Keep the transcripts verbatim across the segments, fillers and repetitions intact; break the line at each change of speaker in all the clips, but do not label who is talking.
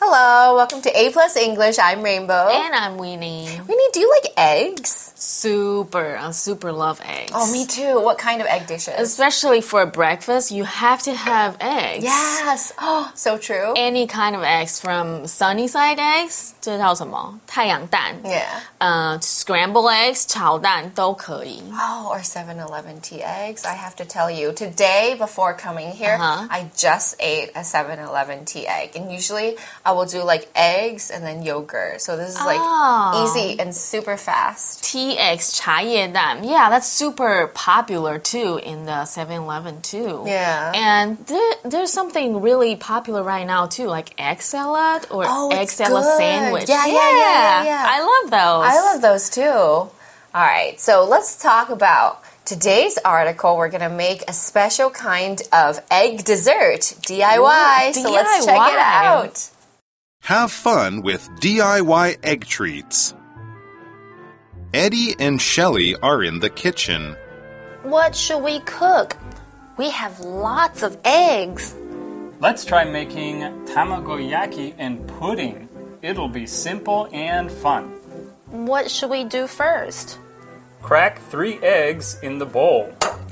Hello, welcome to A Plus English. I'm Rainbow.
And I'm Winnie.
Winnie, do you like eggs?
Super. I super love eggs.
Oh, me too. What kind of egg dishes?
Especially for breakfast, you have to have eggs.
Yes. Oh, so true.
Any kind of eggs, from sunny side eggs, 这叫什么？太阳蛋。
Yeah.
Uh, scrambled eggs, 炒蛋都可以。
Oh, or seven eleven tea eggs. I have to tell you, today before coming here,
Uh-huh.
I just ate a seven eleven tea egg. And usually I will do like eggs and then yogurt. So this is like
Oh.
easy and super fast.
Tea eggs, 茶叶蛋. Yeah, that's super popular too in the seven eleven too.
Yeah.
And there, there's something really popular right now too, like egg salad or
Oh,
egg
it's
salad
good.
sandwich.
Yeah, yeah, yeah, yeah, yeah.
I love those.
I love those too. All right, so let's talk about today's article. We're going to make a special kind of egg dessert, D I Y.
Ooh,
so let's check it out.
Have fun with D I Y egg treats. Eddie and Shelley are in the kitchen.
What should we cook? We have lots of eggs.
Let's try making tamagoyaki and pudding. It'll be simple and fun.
What should we do first?
Crack three eggs in the bowl.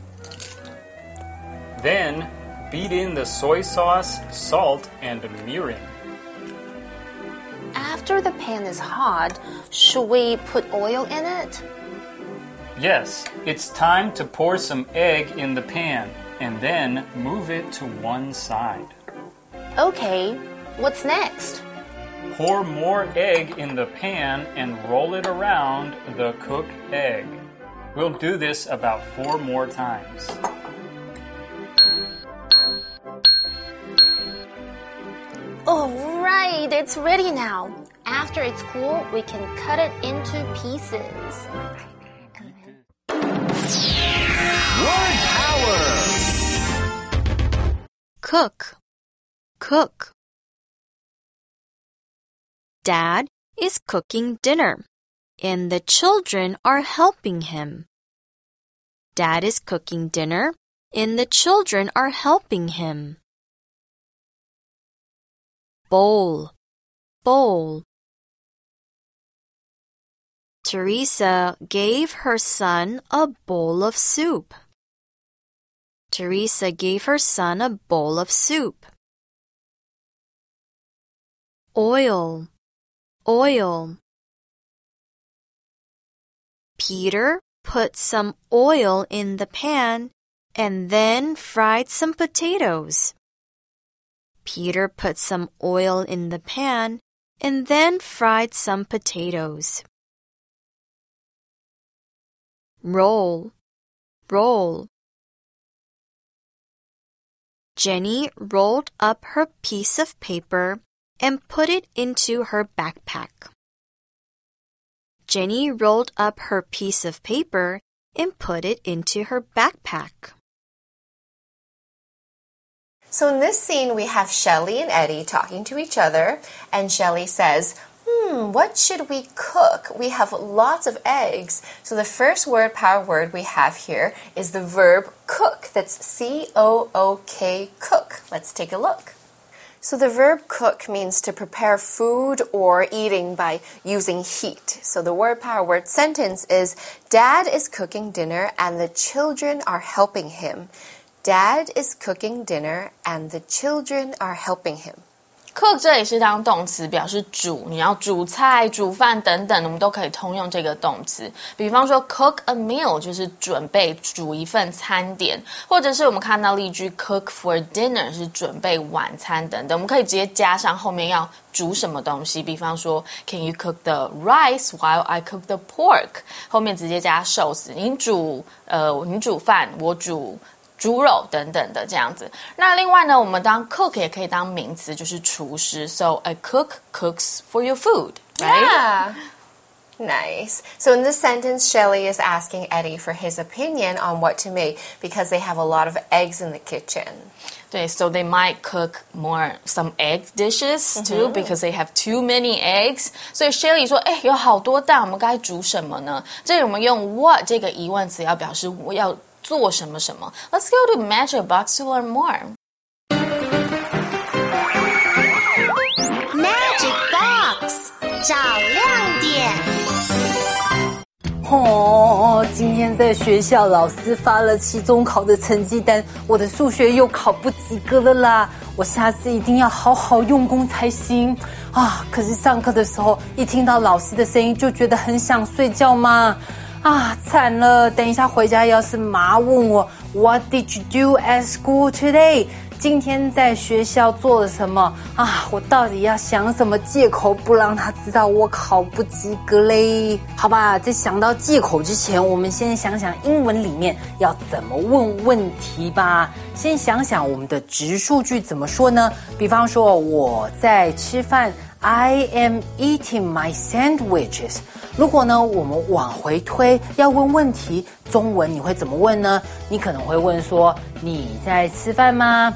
Then, beat in the soy sauce, salt, and mirin.
After the pan is hot, should we put oil in it?
Yes, it's time to pour some egg in the pan and then move it to one side.
Okay, what's next?
Pour more egg in the pan and roll it around the cooked egg. We'll do this about four more times.
All right, it's ready now. After it's cool, we can cut it into pieces.
Word power!
Cook. Cook. Dad is cooking dinner, and the children are helping him. Dad is cooking dinner, and the children are helping him. Bowl. Bowl. Teresa gave her son a bowl of soup. Teresa gave her son a bowl of soup. Oil. Oil. Peter put some oil in the pan and then fried some potatoes. Peter put some oil in the pan and then fried some potatoes. Roll. Roll. Jenny rolled up her piece of paper and put it into her backpack. Jenny rolled up her piece of paper and put it into her backpack.
So in this scene, we have Shelley and Eddie talking to each other, and Shelley says, Hmm, what should we cook? We have lots of eggs. So the first word power word we have here is the verb cook. That's C O O K, cook. Let's take a look. So the verb cook means to prepare food or eating by using heat. So the word power word sentence is, Dad is cooking dinner and the children are helping him. Dad is cooking dinner and the children are helping him.
Cook 这里是当动词，表示煮，你要煮菜、煮饭等等，我们都可以通用这个动词。比方说 cook a meal 就是准备煮一份餐点，或者是我们看到例句 cook for dinner 是准备晚餐等等，我们可以直接加上后面要煮什么东西。比方说 Can you cook the rice while I cook the pork？ 后面直接加受词，你煮呃你煮饭，我煮猪肉等等的这样子。那另外呢，我们当 cook 也可以当名词，就是厨师。So a cook cooks for your food, right?
Yeah. Nice. So in this sentence, Shelley is asking Eddie for his opinion on what to make because they have a lot of eggs in the kitchen.
对 so they might cook more some egg dishes too、mm-hmm. because they have too many eggs. 所以 Shelley 说，哎，有好多蛋，我们该煮什么呢？这里我们用 what 这个疑问词要表示我要做什么什么。Let's go to Magic Box to learn more.
Now 找亮点。
哦，今天在学校老师发了期中考的成绩单，我的数学又考不及格了啦！我下次一定要好好用功才行啊！可是上课的时候一听到老师的声音就觉得很想睡觉嘛。啊，惨了！等一下回家要是妈问我 What did you do at school today？ 今天在学校做了什么啊？我到底要想什么借口不让他知道我考不及格嘞？好吧，在想到借口之前，我们先想想英文里面要怎么问问题吧。先想想我们的直述句怎么说呢？比方说我在吃饭 I am eating my sandwiches。如果呢，我们往回推要问问题，中文你会怎么问呢？你可能会问说：你在吃饭吗？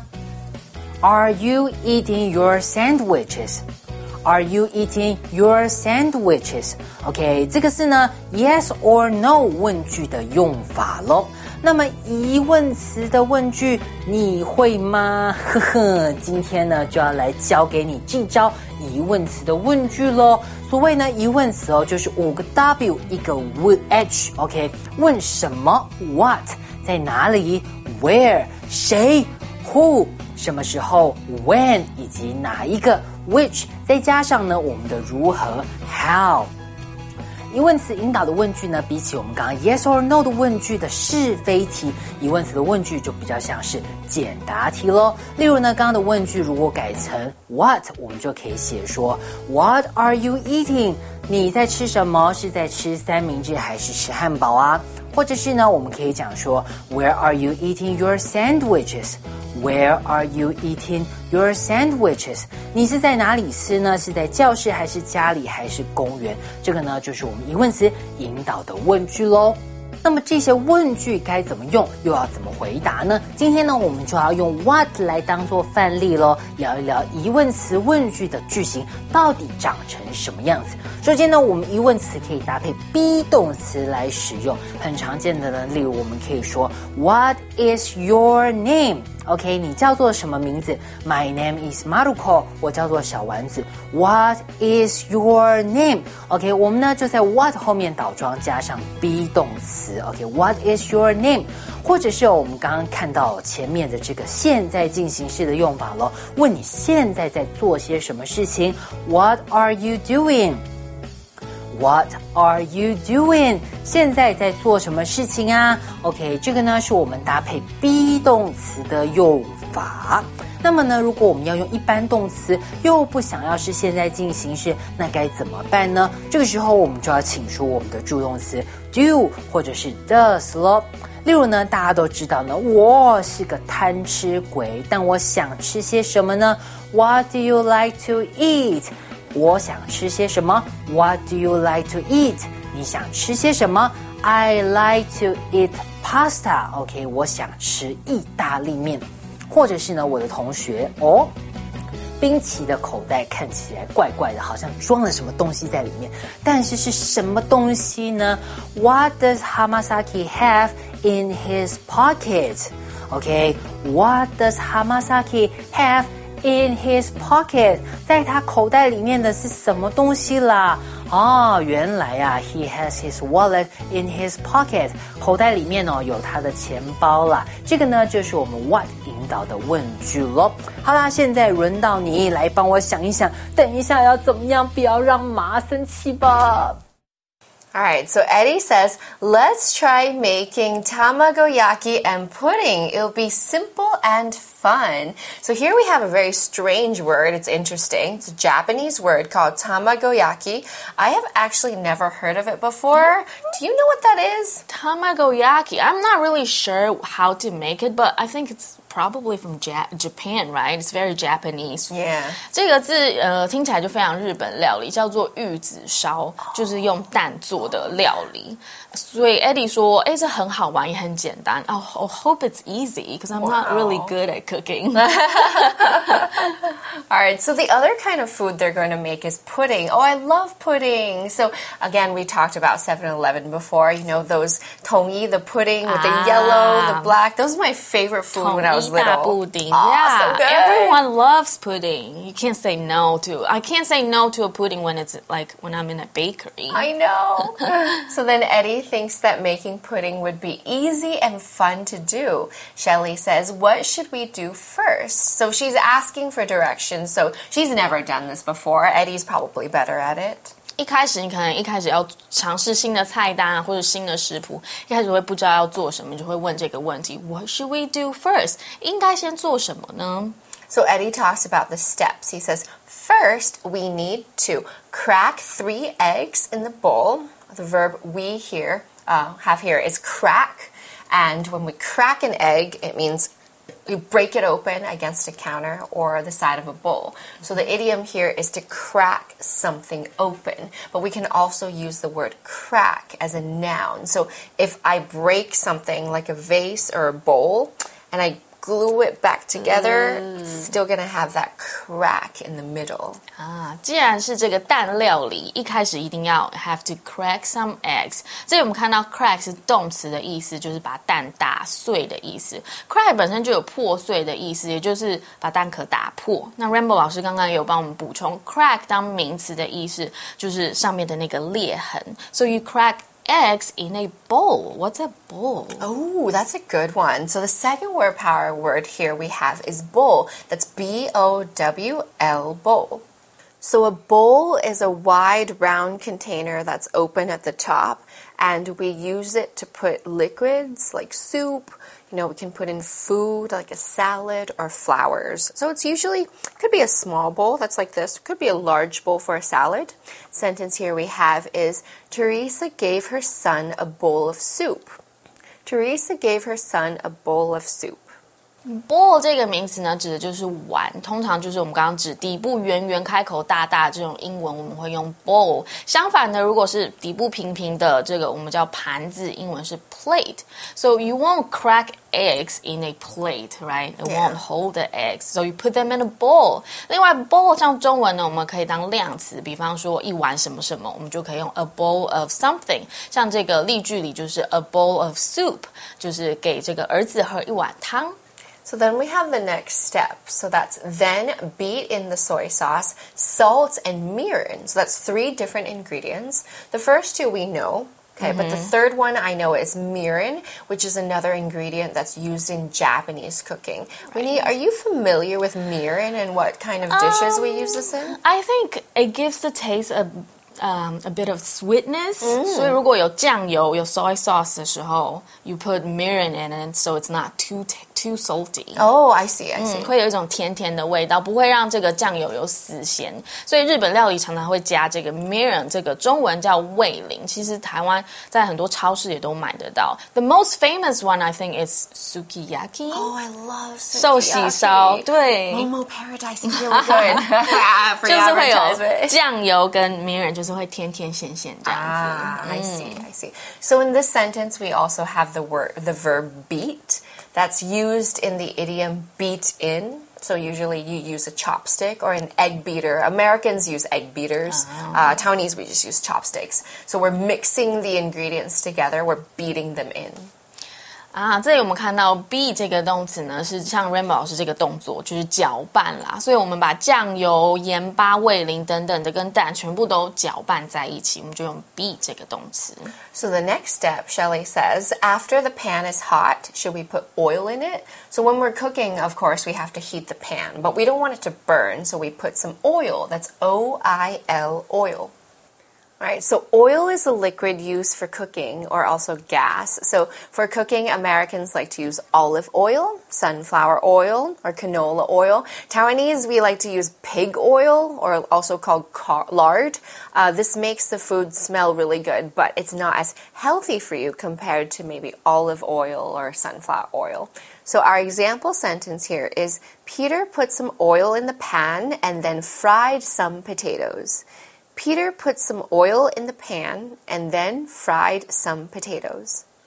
Are you eating your sandwiches? Are you eating your sandwiches? OK， 这个是呢 yes or no 问句的用法咯。那么疑问词的问句你会吗？呵呵，今天呢就要来教给你这招疑问词的问句咯。所谓呢疑问词哦，就是五个 W 一个 H OK， 问什么 What 在哪里 Where 谁 Who 什么时候 When 以及哪一个 Which 再加上呢我们的如何 How。疑问词引导的问句呢，比起我们刚刚 yes or no 的问句的是非题，疑问词的问句就比较像是简答题咯。例如呢，刚刚的问句如果改成 what， 我们就可以写说 What are you eating？ 你在吃什么？是在吃三明治还是吃汉堡啊？或者是呢，我们可以讲说 Where are you eating your sandwiches？Where are you eating your sandwiches? 你是在哪里吃呢？是在教室还是家里还是公园？这个呢就是我们疑问词引导的问句咯。那么这些问句该怎么用，又要怎么回答呢？今天呢我们就要用 what 来当做范例咯，聊一聊疑问词问句的句型到底长成什么样子。首先呢，我们疑问词可以搭配 be 动词来使用，很常见的呢，例如我们可以说 What is your name？ OK， 你叫做什么名字？ My name is Maruko， 我叫做小丸子。What is your name？ OK， 我们呢就在 what 后面倒装加上 be 动词。OK，What is your name？ 或者是我们刚刚看到前面的这个现在进行式的用法咯，问你现在在做些什么事情 ？What are you doing？What are you doing？ 现在在做什么事情啊 ？OK， 这个呢是我们搭配 be 动词的用法。那么呢，如果我们要用一般动词，又不想要是现在进行式，那该怎么办呢？这个时候我们就要请出我们的助动词 do 或者是 does 咯。例如呢，大家都知道呢，我是个贪吃鬼，但我想吃些什么呢 ？What do you like to eat？我想吃些什么 ？What do you like to eat？ 你想吃些什么 ？I like to eat pasta。OK， 我想吃意大利面。或者是呢，我的同学哦，冰淇的口袋看起来怪怪的，好像装了什么东西在里面，但是是什么东西呢 ？What does Hamasaki have in his pocket？OK，What does Hamasaki have？In his pocket， 在他口袋里面的是什么东西啦？哦，原来啊 ，he has his wallet in his pocket， 口袋里面哦有他的钱包啦。这个呢就是我们 what 引导的问句咯。好啦，现在轮到你来帮我想一想，等一下要怎么样，不要让妈生气吧。
All right, so Eddie says, let's try making tamagoyaki and pudding. It'll be simple and fun. So here we have a very strange word. It's interesting. It's a Japanese word called tamagoyaki. I have actually never heard of it before. Do you know what that is?
Tamagoyaki. I'm not really sure how to make it, but I think it's probably from Japan, right? It's very Japanese.
Yeah.
这个字呃听起来就非常日本料理，叫做玉子烧，就是用蛋做的料理。所以 Eddie 说，哎，这很好玩，也很简单。Oh, I hope it's easy because I'm wow. not really good at cooking.
All right, so the other kind of food they're going to make is pudding. Oh, I love pudding. So again, we talked about seven eleven before. You know, those tongi, the pudding with the ah. yellow, the black. Those are my favorite food when I was was
鸡蛋
little.
布丁
Aw,
Yeah,
so good.
everyone loves pudding. You can't say no to. I can't say no to a pudding when it's like when I'm in a bakery.
I know. So then Eddie thinks that making pudding would be easy and fun to do. Shelly says, what should we do first? So she's asking for directions. So she's never done this before. Eddie's probably better at it.
一开始你可能一开始要尝试新的菜单啊，或者新的食谱，一开始会不知道要做什么，就会问这个问题 What should we do first? 应该先做什么呢？
So Eddie talks about the steps. He says, first, we need to crack three eggs in the bowl. The verb we here uh, have here is crack. And when we crack an egg, it means you break it open against a counter or the side of a bowl. So the idiom here is to crack something open. But we can also use the word crack as a noun. So if I break something like a vase or a bowl and I glue it back together, it's still going to have that crack in the middle.
啊，既然是这个蛋料理，一开始一定要 have to crack some eggs。这里我们看到 crack 是动词的意思，就是把蛋打碎的意思。crack 本身就有破碎的意思，也就是把蛋壳打破。那 Rainbow 老师刚刚也有帮我们补充 crack 当名词的意思，就是上面的那个裂痕。So you crack eggs in a bowl. What's a bowl?
Oh, that's a good one. So the second word power word here we have is bowl. That's B O W L, bowl. So a bowl is a wide round container that's open at the top, and we use it to put liquids like soup. You know, we can put in food like a salad or flowers. So it's usually, could be a small bowl that's like this. Could be a large bowl for a salad. Sentence here we have is, Teresa gave her son a bowl of soup. Teresa gave her son a bowl of soup.
bowl 这个名词呢，指的就是碗，通常就是我们刚刚指底部圆圆、开口大大这种英文，我们会用 bowl。相反的，如果是底部平平的，这个我们叫盘子，英文是 plate。So you won't crack eggs in a plate, right? It
Yeah.
won't hold the eggs. So you put them in a bowl. 另外 bowl 像中文呢，我们可以当量词，比方说一碗什么什么，我们就可以用 a bowl of something。像这个例句里就是 a bowl of soup， 就是给这个儿子喝一碗汤。
So then we have the next step. So that's then beat in the soy sauce, salt, and mirin. So that's three different ingredients. The first two we know. Okay, mm-hmm. But the third one I know is mirin, which is another ingredient that's used in Japanese cooking. Right. Winnie, are you familiar with mirin and what kind of dishes um, we use this in?
I think it gives the taste a Um, a bit of sweetness. 所以如果有酱油有 soy sauce 的时候 you put mirin in it so it's not too too salty.
Oh, I see, I see.
嗯，会有一种甜甜的味道，不会让这个酱油有死咸。所以日本料理常常会加这个 mirin， 这个中文叫味淋。其实台湾在很多超市也都买得到。The most famous one I think is sukiyaki.
Oh, I love sukiyaki.
寿喜烧，对。
Momo Paradise is really good.
就是会有酱油跟 mirin，就是会甜甜咸咸这样子。
Ah, I see, I see. So in this sentence, we also have the word, the verb beat. That's used in the idiom beat in. So usually you use a chopstick or an egg beater. Americans use egg beaters. Oh. Uh, Taiwanese, we just use chopsticks. So we're mixing the ingredients together. We're beating them in.
啊，这里我们看到 beat 这个动词呢，是像 Rainbow 老师这个动作，就是搅拌啦。所以我们把酱油、盐巴、味淋等等的跟蛋全部都搅拌在一起，我们就用 beat 这个动词。
So the next step, Shelley says, after the pan is hot, should we put oil in it? So when we're cooking, of course, we have to heat the pan, but we don't want it to burn, so we put some oil. That's O I L, oil. Right, so oil is a liquid used for cooking or also gas. So for cooking, Americans like to use olive oil, sunflower oil, or canola oil. Taiwanese, we like to use pig oil, or also called lard. Uh, this makes the food smell really good, but it's not as healthy for you compared to maybe olive oil or sunflower oil. So our example sentence here is, Peter put some oil in the pan and then fried some potatoes. Peter put some oil in the pan and then fried some potatoes.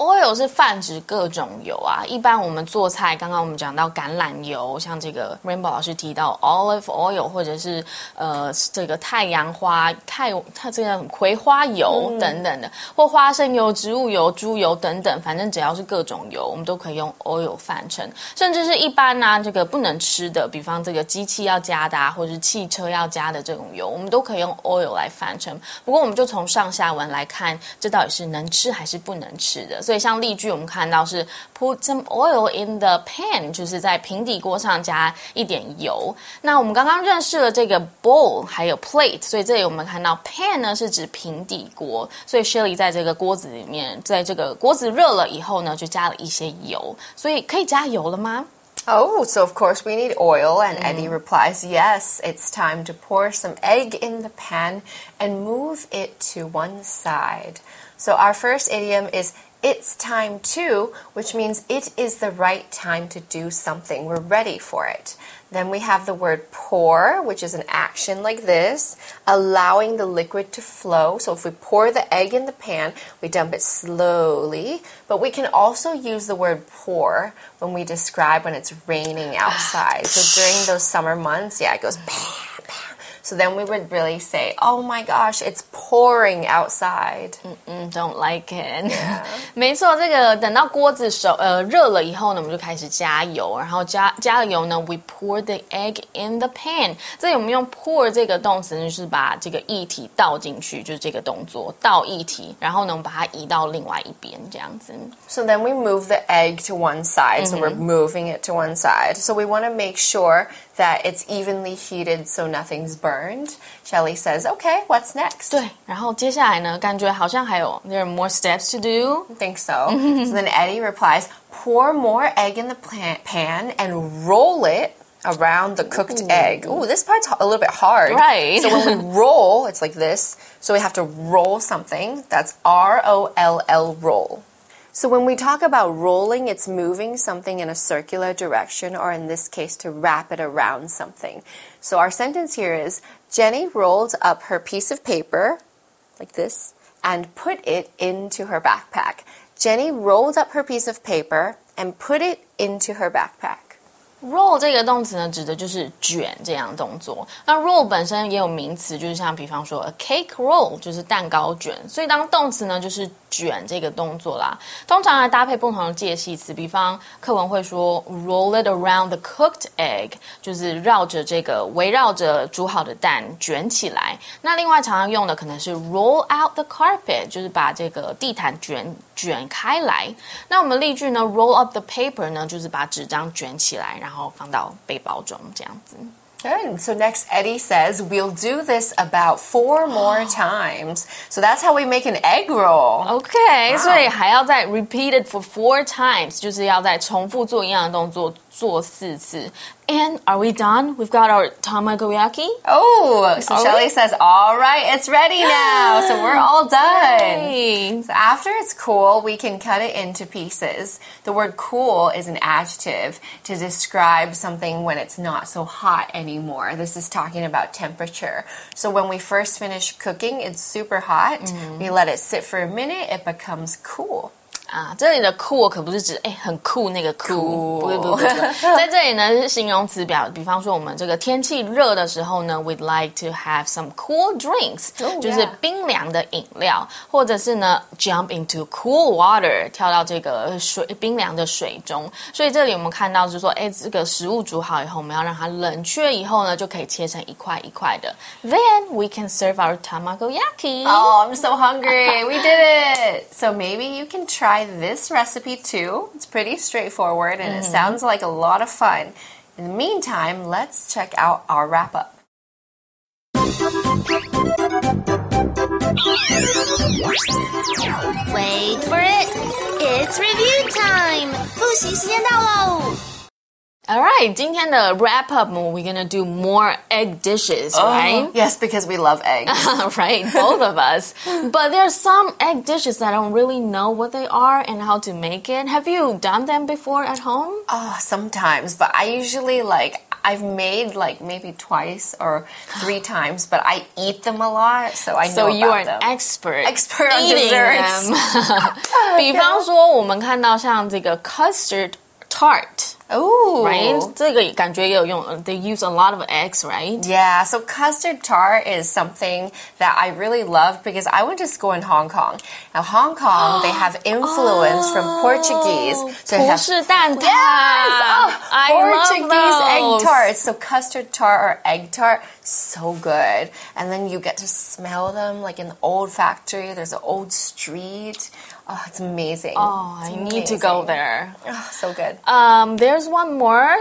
oil 是泛指各种油啊，一般我们做菜，刚刚我们讲到橄榄油，像这个 Rainbow 老师提到 olive oil， 或者是呃这个太阳花、太它这个葵花油、嗯、等等的，或花生油、植物油、猪油等等，反正只要是各种油，我们都可以用 oil 泛称，甚至是一般呢、啊、这个不能吃的，比方这个机器要加的、啊，或者是汽车要加的这种油，我们都可以用 oil 来泛称。不过我们就从上下文来看，这到底是能吃还是不能吃的。所以像例句我们看到是 put some oil in the pan， 就是在平底锅上加一点油。那我们刚刚认识了这个 bowl 还有 plate， 所以这里我们看到 pan 呢是指平底锅，所以 Shirley 在这个锅子里面，在这个锅子热了以后呢，就加了一些油，所以可以加油了吗
？Oh, so of course we need oil, and mm. Eddie replies, yes, it's time to pour some egg in the pan and move it to one side. So our first idiom is it's time to, which means it is the right time to do something. We're ready for it. Then we have the word pour, which is an action like this, allowing the liquid to flow. So if we pour the egg in the pan, we dump it slowly. But we can also use the word pour when we describe when it's raining outside. So during those summer months, yeah, it goes bam, bam. So then we would really say, oh my gosh, it's pouring outside.
Mm-mm, don't like it.
Yeah.
没错，这个等到锅子熟呃热了以后呢，我们就开始加油，然后加加了油呢 ，we pour the egg in the pan。这里我们用 pour 这个动词呢，就是把这个液体倒进去，就是这个动作，倒液体，然后呢，我们把它移到另外一边，这样子。
So then we move the egg to one side. Mm-hmm. So we're moving it to one side. So we want to make sure that it's evenly heated so nothing's burned. Shelley says, okay, what's next?
对，然后接下来呢，感觉好像还有 there are more steps to do.
I think so. So then Eddie replies, pour more egg in the pan and roll it around the cooked Ooh. egg. Ooh, this part's a little bit hard.
Right.
So when we roll, it's like this. So we have to roll something. That's R O L L, roll. So when we talk about rolling, it's moving something in a circular direction, or in this case, to wrap it around something. So our sentence here is, Jenny rolled up her piece of paper, like this, and put it into her backpack. Jenny rolled up her piece of paper and put it into her backpack.
roll 这个动词呢，指的就是卷这样的动作。那 roll 本身也有名词，就是像比方说 a cake roll 就是蛋糕卷，所以当动词呢就是卷这个动作啦。通常来搭配不同的介系词，比方课文会说 roll it around the cooked egg， 就是绕着这个围绕着煮好的蛋卷起来。那另外常常用的可能是 roll out the carpet， 就是把这个地毯卷卷开来。那我们例句呢 roll up the paper 呢，就是把纸张卷起来，然后放到背包中这样子。
Good. So next, Eddie says, we'll do this about four more times. So that's how we make an egg roll.
Okay,
wow.
所以还要再 repeat it for four times， 就是要再重复做一样的动作，做四次。And are we done? We've got our tamagoyaki.
Oh, so are Shelley we? says, all right, it's ready now. So we're all done.
Yay.
So after it's cool, we can cut it into pieces. The word cool is an adjective to describe something when it's not so hot anymore. This is talking about temperature. So when we first finish cooking, it's super hot. Mm-hmm. We let it sit for a minute, it becomes cool.
啊，这里的cool可不是指哎很酷那个酷，不是不是，在这里呢是形容词表，比方说我们这个天气热的时候呢 ，we'd like to have some cool drinks，、oh, 就是冰凉的饮料，或者是呢 jump into cool water， 跳到这个水冰凉的水中。所以这里我们看到就是说，哎，这个食物煮好以后，我们要让它冷却以后呢，就可以切成一块一块的。Then we can serve our tamagoyaki.
Oh, I'm so hungry. We did it. So maybe you can try this recipe too. It's pretty straightforward and mm-hmm. it sounds like a lot of fun. In the meantime, let's check out our wrap up.
Wait for it. It's review time. 复习时间到喽。
Alright, 今天的 wrap up, we're gonna do more egg dishes,
oh,
right?
Yes, because we love eggs.
Right, both of us. But there are some egg dishes that I don't really know what they are and how to make it. Have you done them before at home?
Oh, sometimes, but I usually like, I've made like maybe twice or three times, but I eat them a lot, so I know
So you
about
are an
them.
expert.
Expert on
eating
desserts.
them. 比方说，我们看到像这个 custard tart.
Ooh.
Right? 这个感觉也有用 They use a lot of eggs, right?
Yeah, so custard tart is something that I really love because I went to school in Hong Kong. Now, Hong Kong, they have influence from Portuguese. So they
葡
have
式蛋挞
Yes! Oh,
I
Portuguese
love
egg
those.
tarts. So custard tart or egg tart, so good. And then you get to smell them like in the old factory. There's an old street. Oh, it's amazing.
Oh,
It's
I need to go
amazing.
there.
Oh, so good.
Um, there's one more.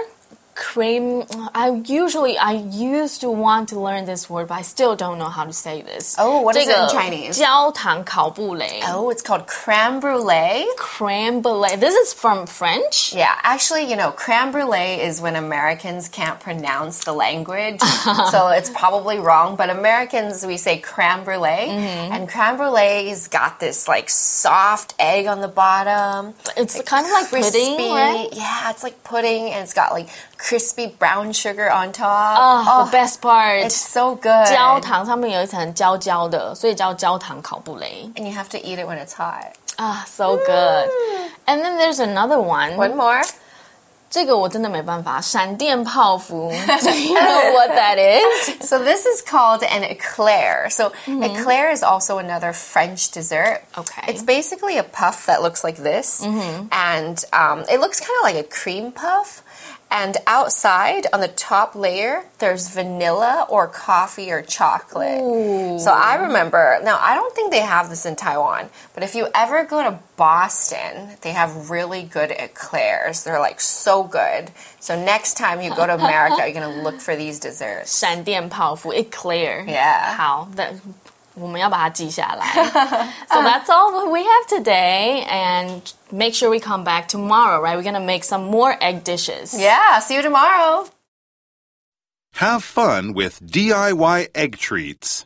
Cream. I usually, I used to want to learn this word, but I still don't know how to say this.
Oh, what is it in
这个
Chinese?
焦糖烤布雷
Oh, it's called creme brulee.
Creme brulee. This is from French.
Yeah, actually, you know, creme brulee is when Americans can't pronounce the language. So it's probably wrong, but Americans, we say creme brulee.
Mm-hmm.
And creme brulee's got this like soft egg on the bottom.
It's kind of like pudding, right?
Yeah, it's like pudding and it's got like crispy brown sugar on top.
Oh, the best part.
It's so good.
焦糖上面有一层焦焦的，所以叫焦糖烤布雷
And you have to eat it when it's hot.
Ah, so good. And then there's another one.
One more.
这个我真的没办法，闪电泡芙 Do you know what that is?
So this is called an eclair. So eclair is also another French dessert.
Okay.
It's basically a puff that looks like this. And um, it looks kind of like a cream puff. And outside, on the top layer, there's vanilla or coffee or chocolate.
Ooh.
So I remember, now I don't think they have this in Taiwan, but if you ever go to Boston, they have really good eclairs. They're like so good. So next time you go to America, you're going to look for these desserts.
闪电泡芙 eclair.
Yeah.
好的，我们要把它记下来 So that's all we have today. And make sure we come back tomorrow, right? We're going to make some more egg dishes.
Yeah, see you tomorrow.
Have fun with D I Y egg treats.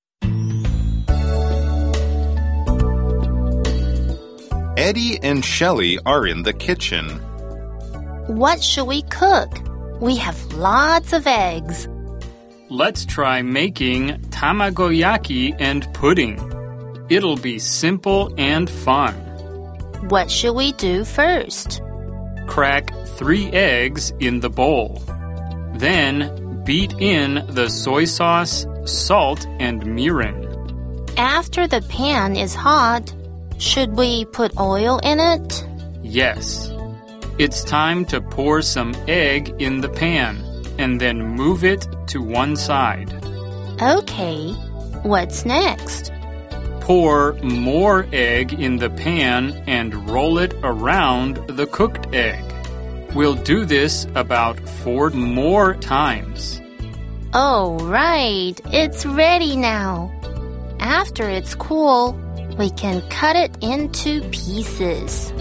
Eddie and Shelley are in the kitchen.
What should we cook? We have lots of eggs.
Let's try making tamagoyaki and pudding. It'll be simple and fun.
What should we do first?
Crack three eggs in the bowl. Then beat in the soy sauce, salt, and mirin.
After the pan is hot, should we put oil in it?
Yes. It's time to pour some egg in the pan and then move it to one side.
Okay, what's next?
Pour more egg in the pan and roll it around the cooked egg. We'll do this about four more times.
Oh, right, it's ready now. After it's cool, we can cut it into pieces.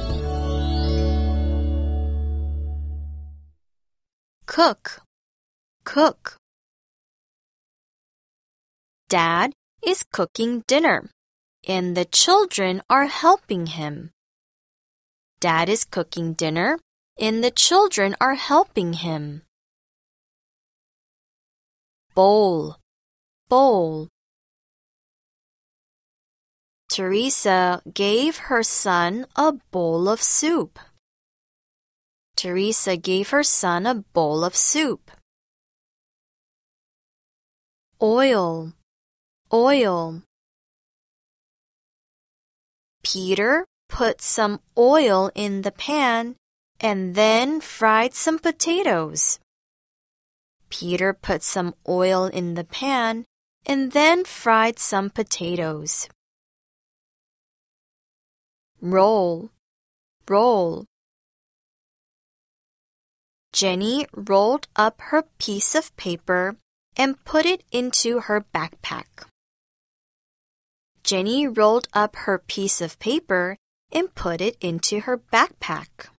Cook, cook. Dad is cooking dinner, and the children are helping him. Dad is cooking dinner, and the children are helping him. Bowl, bowl. Teresa gave her son a bowl of soup. Teresa gave her son a bowl of soup. Oil, oil. Peter put some oil in the pan and then fried some potatoes. Peter put some oil in the pan and then fried some potatoes. Roll, roll. Jenny rolled up her piece of paper and put it into her backpack. Jenny rolled up her piece of paper and put it into her backpack.